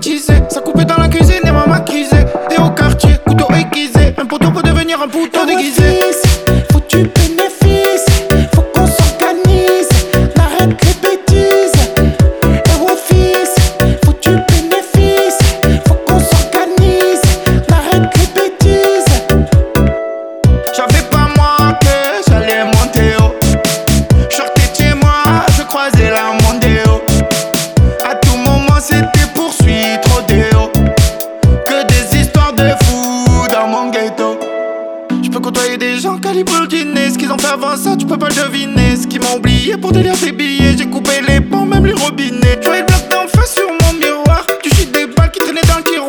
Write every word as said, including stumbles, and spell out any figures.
bêtisé. Ça coupait dans la cuisine et m'a maquisé. Et au quartier, couteau aiguisé. Un poteau peut devenir un poteau déguisé. Faut du bénéfice, faut qu'on s'organise. N'arrête les bêtises. Et au fils, faut du bénéfice, faut qu'on s'organise. N'arrête les bêtises. J'avais pas moi que j'allais monter haut. J'sortais de chez moi, je croisais la Mondeo. À tout moment c'était poursuite, rodéo. Que des histoires de fous dans mon ghetto. J'peux côtoyer des gens calibrent le dîner. Ce qu'ils ont fait avant ça, tu peux pas le deviner. Ce qui m'ont oublié pour délire des billets. J'ai coupé les ponts, même les robinets. J'voyais le bloc d'en face sur mon miroir. Du shit des balles qui traînaient dans le tiroir.